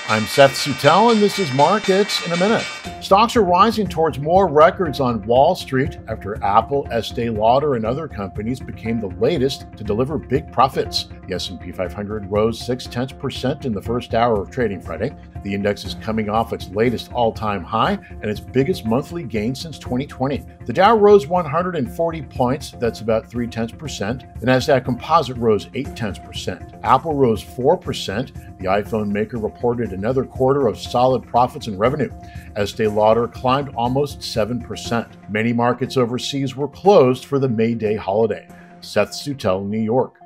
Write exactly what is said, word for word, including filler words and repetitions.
I'm Seth Sutel, and this is Markets in a Minute. Stocks are rising towards more records on Wall Street after Apple, Estée Lauder, and other companies became the latest to deliver big profits. The S and P five hundred rose six tenths percent in the first hour of trading Friday. The index is coming off its latest all-time high and its biggest monthly gain since twenty twenty. The Dow rose one hundred forty points, that's about three tenths percent. The Nasdaq Composite rose eight tenths percent. Apple rose four percent. The iPhone maker reported another quarter of solid profits and revenue. Estée Lauder climbed almost seven percent. Many markets overseas were closed for the May Day holiday. Seth Sutel, New York.